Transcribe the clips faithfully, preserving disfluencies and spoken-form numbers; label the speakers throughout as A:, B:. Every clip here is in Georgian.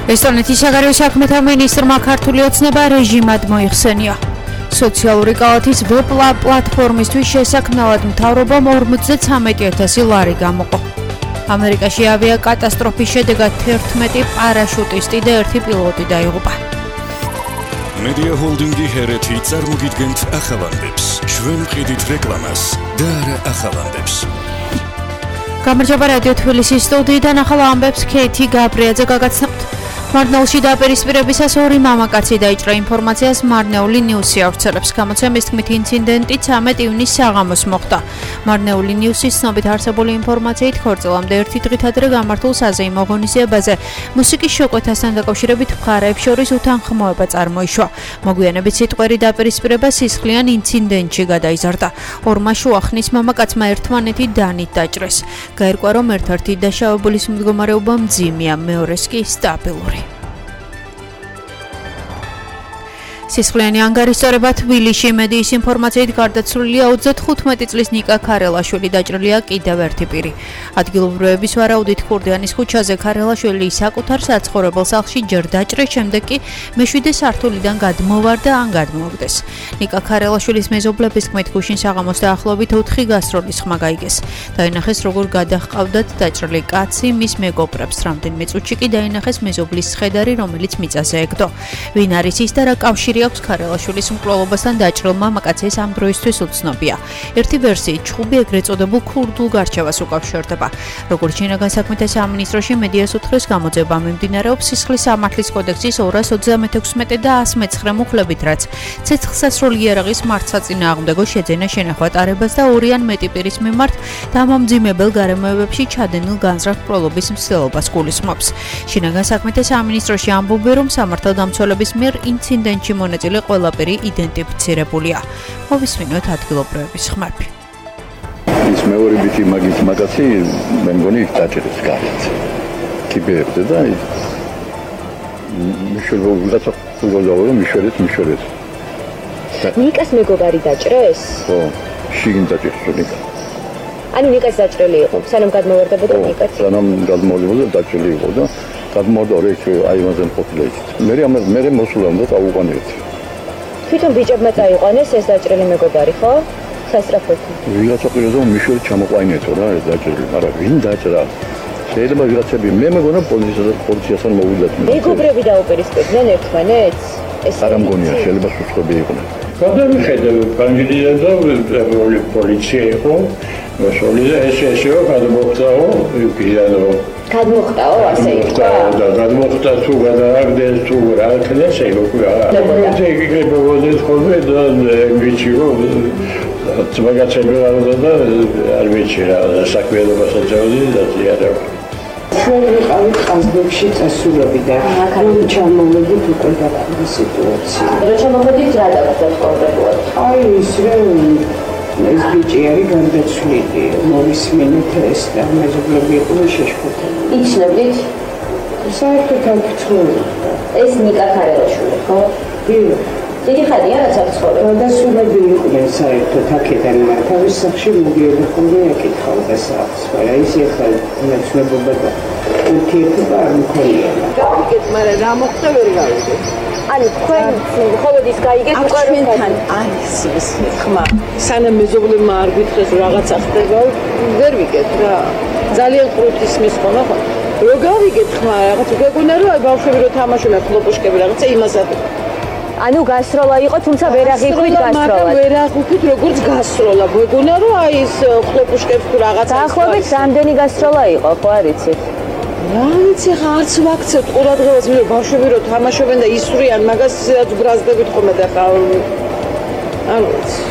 A: ესტონეთის საგარეო საქმეთა მინისტრმა ქართული ოცნება რეჟიმად მოიხსენია. სოციალური კალათის ვებ პლატფორმისთვის შესაქმნელად მთავრობამ ორმოცდათვრამეტი ათასი ლარი გამოყო. ამერიკაში ავიაკატასტროფის შედეგად თერთმეტი პარაშუტისტი და ერთი პილოტი დაიღუპა.
B: Media Holding-ი ჰერეთი წარმოგიდგენთ ახალანდებს. ჩვენ მყიდით რეკლამას და არა ახალანდებს.
A: გამარჯობა რადიო თბილისის სტუდიიდან ახალ ამბებს ქეითი გაბრიაძე გაგაცნობთ. მარნეულში დაპირისპირებისას ორი მამაკაცი დაიჭრა ინფორმაციას მარნეული ნიუსი ავრცელებს. გამოცემის თქმით ინციდენტი ცამეტ ივნისს საღამოს მოხდა. მარნეული ნიუსის ცნობით არსებული ინფორმაციით ქორწილამდე ერთი დღით ადრე გამართულ საზეიმო ღონისძიებაზე მუსიკის შეკვეთასთან დაკავშირებით მხარეებს შორის უთანხმოება წარმოიშვა. მოგვიანებით სიტყვერი დაპირისპირება სისხლიან ინციდენტში გადაიზარდა. ორმა შუახნის მამაკაცმა ერთმანეთი დანით დაჭრეს. გაირკვა, რომ ერთ-ერთი დაშავებულის მდგომარეობა მძიმეა, მეორეს კი სტაბილური. სისხლიანი ანგარიშწორება თბილისში მედიის ინფორმაციით გარდაცვლილია ოცდათხუთმეტი წლის ნიკა ქარელაშვილი, დაჭრილია კიდევ ერთი პირი. ადგილობრივების ვარაუდით ქურდიანის ქუჩაზე ქარელაშვილი საკუთარ საცხოვრებელ სახლში ჯერ დაჭრეს, შემდეგ კი მეშვიდე სართულიდან გადმოვარდა ან გადმოაგდეს. ნიკა ქარელაშვილის მეზობლების თქმით, გუშინ საღამოს დაახლოებით ოთხი გასტროლის ხმა გაიგეს. დაინახეს, როგორ გადაჰყავდათ დაჭრილი კაცი მის მეგობრებს. რამდენიმე წუთში კი დაინახეს მეზობლის ცხედარი, რომელიც მიწაზე ეკდო. ვინ არის ის და რა კავშირი აქვს ქარელაშვილის მკვლელობასთან დაჭრილ მამაკაცის ამ დროისთვის უცნობია. ერთი ვერსიით ჩხუბი ეგრეთ წოდებულ ქურდულ გარჩევას უკავშირდება. როგორც შინაგან საქმეთა სამინისტროში მედიას უთხრეს, გამოძიება მიმდინარეობს სისხლის სამართლის კოდექსის ორას ოცდამეთექვსმეტე და ასი მეცხრე მუხლებით, რაც ცეცხლსასროლი იარაღის მართსაწინააღმდეგო შეძენა შენახვა ტარებას და ორი ან მეტი პირის მიმართ დამამძიმებელ გარემოებებში ჩადენილ განზრახ მკვლელობის მცდელობას გულისხმობს. შინაგან საქმეთა სამინისტროში ამბობენ, რომ სამართალდამცველების მიერ ინციდენტში მონაწილე ყველა პირი იდენტიფიცირებულია. მოვისმინოთ ადგილობრივების ხმები.
C: ის მეორე ბიჭი მაგის მაგაცი მე მგონი დაჭერეს გარეთ. კიბერდე და მიშელო ვიღაცა უგოლავო მიშელეთ მიშელეთ.
D: ნიკას მეგობარი დაჭრეს?
C: ხო, შიგნ დაჭრეს ნიკა.
D: ანუ ნიკას დაჭრილი იყო, სანამ გადმოვარდებოდა ნიკაც.
C: სანამ გადმოვარდებოდა დაჭრილი იყო და გადმოვარდა რექ აივანზე ყოფილა ის. მე მე მე მოსულა და წაუყვანეთ.
D: თვითონ ბიჭებმა წაიყვანეს ეს დაჭრილი მეგობარი, ხო? სასწრაფოდ.
C: ვიღაცა პირზე მიშელი ჩამოყვანეთო რა ეს დაჭრილი, მაგრამ ვინ დაჭრა? შეიძლება ვიღაცები მე მეგონა პოლიციასთან პოლიციასთან მოვიდათ.
D: მეგობრები დაუპირისპირდნენ ერთმანეთს? ეს
C: არ ამგონია, შეიძლება სუცხები იყვნენ.
E: გადამხედა კანდიდატი და პოლიცია იყო. მოსულია ეს ესეო გადმოხტაო, ვიყიდანო.
D: გადმოხტაო, ასე იყო.
E: და გადმოხტა თუ გადააგდეს თუ რა ქნეს ეგ უკვე რა. და იგი მოგოდეს ხოლმე და ვიჩიო თბაგაცები და არ ვიცი რა საქმიანობას აჭავდი და ზიარა.
F: ჩვენ ვიყავით ყაზბეგში წასულები და აქ ჩამოვედით უკვე დაყრდნი სიტუაცია.
D: რა ჩამოვედით რა დაგვდა კონკრეტულად?
F: აი ის რომ ეს ბიჭი არის გარდაცვლილი, მოვისმენთ ეს და მეზობლები იყვნენ შეშფოთებული.
D: იცნობდით?
F: საერთოდ არ ვცხოვრობდა.
D: ეს ნიკა ქარელაშვილი, ხო?
F: კი.
D: დიდი ხანია რაც აქ ცხოვრობს?
F: გადასულები იყვნენ საერთოდ აქედან, თავის სახლში მოდიოდა ხოლმე ეკითხავდა სახლს, მაგრამ ის ახლა ნაცნობობა და ურთიერთობა არ მქონია.
G: გავიგეთ, მაგრამ რა მოხდა ვერ გავიგეთ.
D: ანუ თქვენ მხოლოდ ის გაიგეთ უკვე
G: ჩვენთან არის ეს ხმა. სანამ მეზობლებმა არ გითხრეს რაღაცა ხდება, ვერ ვიგეთ რა. ძალიან ყრუთის მისხომა ხო? რო გავიგეთ ხმა, რაღაც გეგონა რომ აი ბავშვები რო თამაშობენ ხლოპუშკები რაღაცა იმასაც.
D: ანუ გასროლა იყო, თუმცა ვერ აღიქვით გასროლა.
G: ვერ აღიქვით როგორც გასროლა. გეგონა რომ აი ეს ხლოპუშკებს თუ რაღაცა.
D: დაახლოებით რამდენი გასროლა იყო, ხო არ იცით?
G: რა ვიცი, არც ვაქცევთ ყურადღებას, მე ბავშვები რო თამაშობენ და ისვრიან მაგას რაც ბრაზდებით ხოლმე და ხა ანუ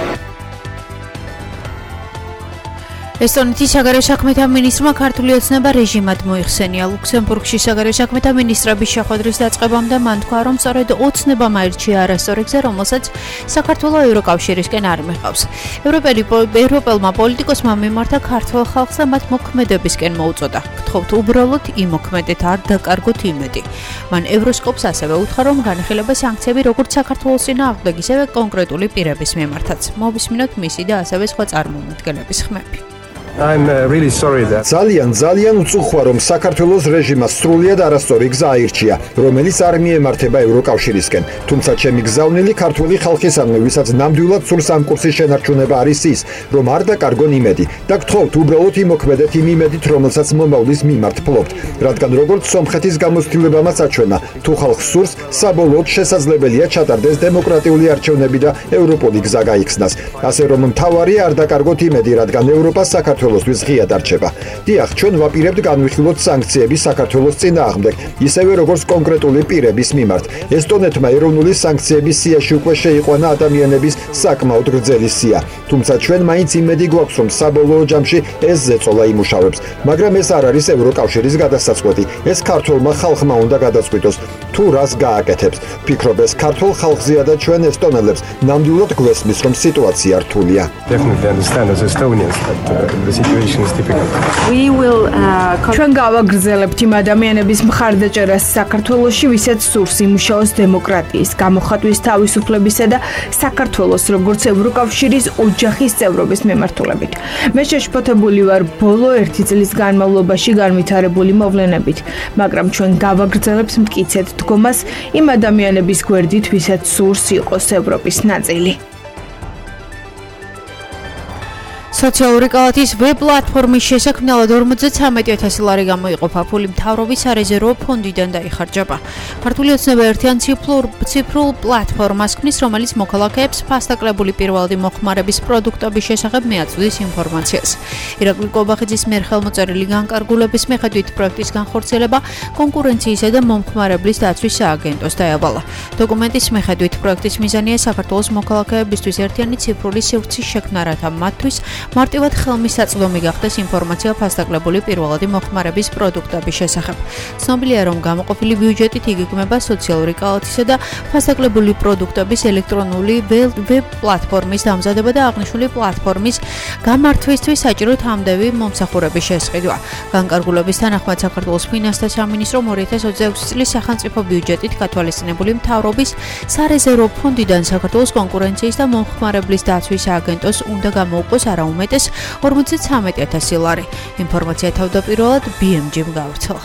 A: ესტონეთის საგარეო საქმეთა მინისტრმა ქართული ოცნება რეჟიმად მოიხსენია. ლუქსემბურგში საგარეო საქმეთა მინისტრების შეხვედრის დაწყებამდე მან თქვა, რომ სწორედ ოცნებამ აირჩია არასწორი გზა, რომელსაც საქართველოს ევროკავშირისკენ არ მიჰყავს. ევროპელი ევროპელმა პოლიტიკოსმა მიმართა ქართულ ხალხს და მათ მოქმედებისკენ მოუწოდა. გთხოვთ უბრალოდ იმოქმედეთ, არ დაკარგოთ იმედი. მან ევროსკოპს ასევე უთხრა, რომ განხილება სანქციები როგორც საქართველოს წინააღმდეგ, ისევე კონკრეტული პირების მიმართაც. მოვისმინოთ მისი და ასევე სხვა წარმომადგენლების ხმები.
H: I'm uh, really sorry that
I: ძალიან ძალიან უწუხვა რომ საქართველოს რეჟიმას სრულიად არასწორი გზა აირჩია, რომელიც არ მიემართება ევროკავშირისკენ. თუმცა ჩემი გზავნილი ქართული ხალხისადმი, ვისაც ნამდვილად სურს ამ კურსის შენარჩუნება არის ის, რომ არ დაკარგონ იმედი და გთხოვთ უბრალოდ იმოქმედეთ იმ იმედით, რომელსაც მომავლის მიმართ ფლობთ, რადგან როგორც სომხეთის გამოცდილებამაც აჩვენა, თუ ხალხს სურს, საბოლოოდ შესაძლებელია ჩატარდეს დემოკრატიული არჩევნები და ევროპული გზა გაიხსნას. ასე რომ მთავარია არ დაკარგოთ იმედი, რადგან ევროპა საქართველოსთვის ღია დარჩება. დიახ, ჩვენ ვაპირებთ განვიხილოთ სანქციები საქართველოს წინააღმდეგ, ისევე როგორც კონკრეტული პირების მიმართ. ესტონეთმა ეროვნული სანქციების სიაში უკვე შეიყვანა ადამიანების საკმაოდ გრძელი სია. თუმცა ჩვენ მაინც იმედი გვაქვს, რომ საბოლოო ჯამში ეს ზეწოლა იმუშავებს, მაგრამ ეს არ არის ევროკავშირის გადასაწყვეტი. ეს ქართულმა ხალხმა უნდა გადაწყვიტოს, თუ რას გააკეთებს. ფიქრობ, ეს ქართულ ხალხზეა და ჩვენ ესტონელებს ნამდვილად გვესმის, რომ სიტუაცია რთულია.
H: Definitely understand as Estonians that uh, the situation is difficult.
J: We will uh, ჩვენ გავაგრძელებთ იმ ადამიანების მხარდაჭერას საქართველოში, ვისაც სურს იმუშაოს დემოკრატიის, გამოხატვის თავისუფლებისა და საქართველოს როგორც ევროკავშირის ოჯახის წევრობის მიმართულებით. მე შეშფოთებული ვარ ბოლო ერთი წლის განმავლობაში განვითარებული მოვლენებით, მაგრამ ჩვენ გავაგრძელებთ მტკიცედ დგომას იმ ადამიანების გვერდით, ვისაც სურს იყოს ევროპის ნაწილი.
A: სოციალური კალათის ვებ პლატფორმის შესაქმნელად ორმოცდათრამეტი ათასი ლარი გამოიყოფა, ფული მთავრობის სარეზერვო ფონდიდან დაიხარჯება. ქართული ოცნება ერთიან ციფრულ პლატფორმას ქმნის, რომელიც მოქალაქეებს ფასდაკლებული პირველადი მოხმარების პროდუქტების შესახებ მიაწვდის ინფორმაციას. ირაკლი კობახიძის მიერ ხელმოწერილი განკარგულების მიხედვით პროექტის განხორციელება კონკურენციისა და მომხმარებლის დაცვის სააგენტოს დაევალა. დოკუმენტის მიხედვით პროექტის მიზანია საქართველოს მოქალაქეებისთვის ერთიანი ციფრული სივრცის შექმნა, რათა მათთვის მარტივად ხელმისაწვდომი გახდეს ინფორმაცია ფასდაკლებული პირველადი მოხმარების პროდუქტების შესახებ. ცნობილია, რომ გამოყოფილი ბიუჯეტით იგეგმება სოციალური კალათისა და ფასდაკლებული პროდუქტების ელექტრონული ვებ პლატფორმის დამზადება და აღნიშნული პლატფორმის გამართვისთვის საჭირო თამდევი მომსახურების შესყიდვა. განკარგულების თანახმად საქართველოს ფინანსთა სამინისტრომ ორი ათას ოცდაექვსი წლის სახელმწიფო ბიუჯეტით გათვალისწინებული მთავრობის სარეზერვო ფონდიდან საქართველოს კონკურენციის და მომხმარებლის დაცვის სააგენტოს უნდა გამოუყოს არა უმეტეს ორმოცდათრამეტი ათასი ლარი. ინფორმაცია თავდაპირველად ბი ემ ჯი-მ გავრცელა.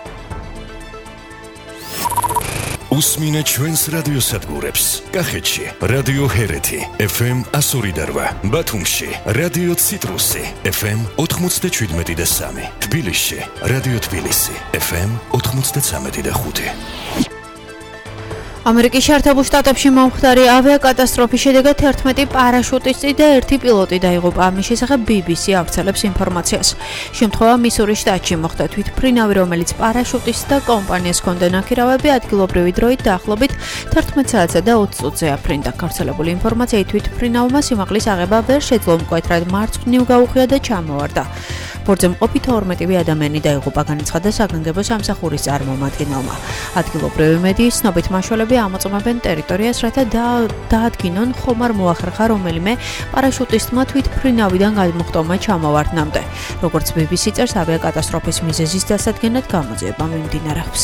B: უსმინე ჩვენს რადიოსადგურებს. კახეთში რადიო ჰერეთი ეფ ემ ასორი და რვა, ბათუმში რადიო ციტრუსი ეფ ემ ოთხმოცდაჩვიდმეტი და სამი, თბილისში რადიო თბილისი ეფ ემ ოთხმოცდათრამეტი და ხუთი.
A: ამერიკის შეერთებულ შტატებში მომხდარი ავიაკატასტროფის შედეგად ერთმეტი პარაშუტისტი და ერთი პილოტი დაიღუპა. ამის შესახებ ბი ბი სი ავრცელებს ინფორმაციას. შემთხვევა მისურის შტატში მოხდა. თვითმფრინავი, რომელიც პარაშუტისტს და კომპანიას ჰქონდა ნაქირავები, ადგილობრივი დროით დაახლოებით თერთმეტ საათსა და ოცი წუთზე აფრინდა. გავრცელებული ინფორმაციით თვითმფრინავმა სიმაღლის აღება ვერ შეძლო, მკვეთრად მარცხნივ გაუხია და ჩამოვარდა. ბორტზე მყოფი თორმეტი ადამიანი დაიღუპა, განაცხადა საგანგებო სამსახურის წარმომადგენელმა. ადგილობრივი მედიის ცნობით მაშველები ამოწმებენ ტერიტორიას, რათა დაადგინონ ხომ არ მოახერხა რომელიმე პარაშუტისტმა თვითმფრინავიდან გადმოხტომა ჩამოვარდნამდე. როგორც ბი ბი სი წერს, ავიაკატასტროფის მიზეზის დასადგენად გამოძიება მიმდინარეობს.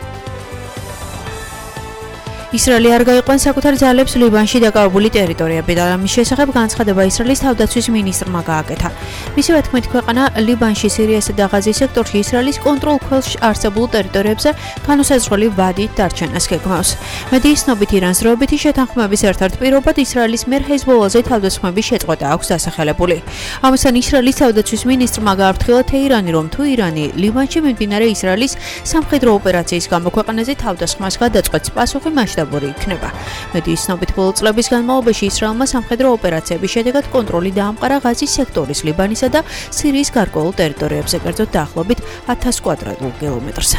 A: ისრაელი არ გაიყვანს საკუთარ ძალებს ლიბანში დაკავებული ტერიტორიები და ამის შესახებ განცხადება ისრაელის თავდაცვის მინისტრმა გააკეთა. მისივე თქმით, ქვეყანა ლიბანში, სირიასა და ღაზის სექტორში ისრაელის კონტროლქვეშ არსებულ ტერიტორიებზე განუსაზღვრელი ვადით დარჩენას გეგმავს. მედიის ცნობით, ირანს დროებითი შეთანხმების ერთ-ერთ პირობად ისრაელის მიერ ჰეზბოლაზე თავდასხმების შეწყვეტა აქვს დასახელებული. ამასთან ისრაელის თავდაცვის მინისტრმა გააფრთხილა თეირანი, რომ თუ ირანი ლიბანში მიმდინარე ისრაელის სამხედრო ოპერაციის გამო ქვეყანაზე თავდასხმას გადაწყვეტს, პასუხი მასშტაბური იქნება. მედიის ცნობით, ბოლო წლების განმავლობაში ისრაელმა სამხედრო ოპერაციების შედეგად კონტროლი დაამყარა ღაზის სექტორის, ლიბანისა და სირიის გარკვეულ ტერიტორიებზე, კერძოდ დაახლოებით ათას კვადრატულ კილომეტრზე.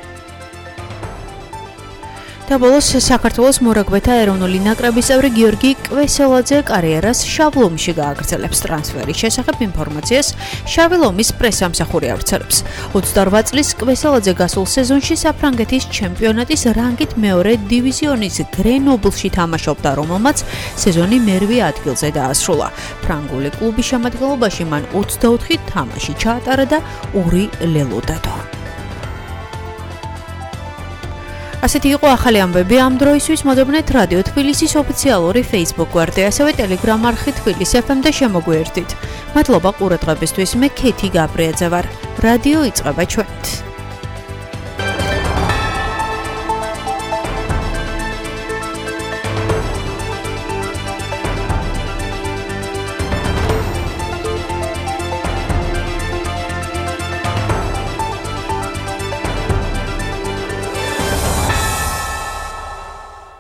A: და ბოლოს საქართველოს მორაგბეთა ეროვნული ნაკრების წევრი გიორგი კვესელაძე კარიერას შავლომში გააგრძელებს. ტრანსფერის შესახებ ინფორმაციას შავილომის პრესამსახური ავრცელებს. ოცდარვა წლის კვესელაძე გასულ სეზონში საფრანგეთის ჩემპიონატის რანგით მეორე დივიზიონის გრენობლში თამაშობდა, რომელმაც სეზონი მერვე ადგილზე დაასრულა. ფრანგული კლუბის შემადგენლობაში მან ოცდაოთხი თამაში ჩაატარა და ორი ლელო დადო. ასეთი იყო ახალი ამბები ამ დროისთვის. მოდებნეთ რადიო თბილისის ოფიციალური Facebook გვერდი, ასევე Telegram არხი თბილისი ეფ ემ და შემოგვიერთდით. მადლობა ყურადღებისთვის. მე ქეთი გაბრიაძე ვარ. რადიო იწყება ჩვენით.